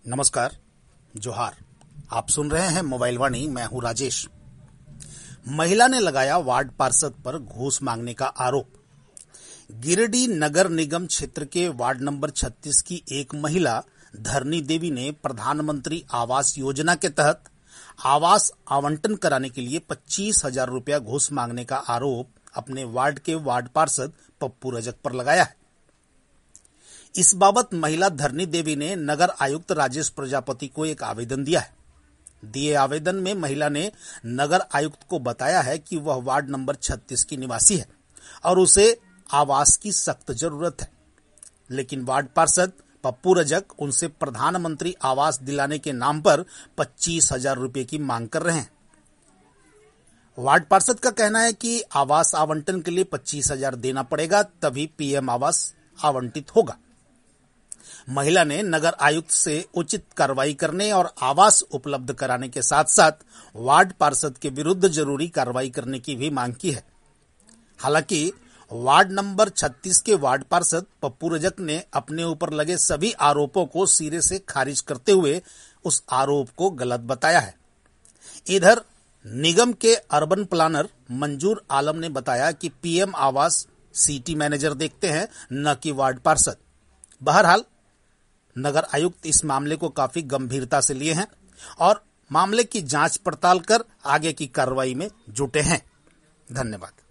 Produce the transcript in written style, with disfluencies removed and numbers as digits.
नमस्कार, जोहार। आप सुन रहे हैं मोबाइल वाणी। मैं हूं राजेश। महिला ने लगाया वार्ड पार्षद पर घूस मांगने का आरोप। गिरिडीह नगर निगम क्षेत्र के वार्ड नंबर 36 की एक महिला धरनी देवी ने प्रधानमंत्री आवास योजना के तहत आवास आवंटन कराने के लिए 25,000 रुपया घूस मांगने का आरोप अपने वार्ड के वार्ड पार्षद पप्पू रजक पर लगाया है। इस बाबत महिला धरनी देवी ने नगर आयुक्त राजेश प्रजापति को एक आवेदन दिया है। दिए आवेदन में महिला ने नगर आयुक्त को बताया है कि वह वार्ड नंबर 36 की निवासी है और उसे आवास की सख्त जरूरत है, लेकिन वार्ड पार्षद पप्पू रजक उनसे प्रधानमंत्री आवास दिलाने के नाम पर 25,000 रुपये की मांग कर रहे हैं। वार्ड पार्षद का कहना है कि आवास आवंटन के लिए 25,000 देना पड़ेगा, तभी पीएम आवास आवंटित होगा। महिला ने नगर आयुक्त से उचित कार्रवाई करने और आवास उपलब्ध कराने के साथ साथ वार्ड पार्षद के विरुद्ध जरूरी कार्रवाई करने की भी मांग की है। हालांकि वार्ड नंबर 36 के वार्ड पार्षद पप्पू रजक ने अपने ऊपर लगे सभी आरोपों को सिरे से खारिज करते हुए उस आरोप को गलत बताया है। इधर निगम के अर्बन प्लानर मंजूर आलम ने बताया कि पीएम आवास सिटी मैनेजर देखते हैं, न कि वार्ड पार्षद। बहरहाल नगर आयुक्त इस मामले को काफी गंभीरता से लिए हैं और मामले की जांच पड़ताल कर आगे की कार्रवाई में जुटे हैं। धन्यवाद।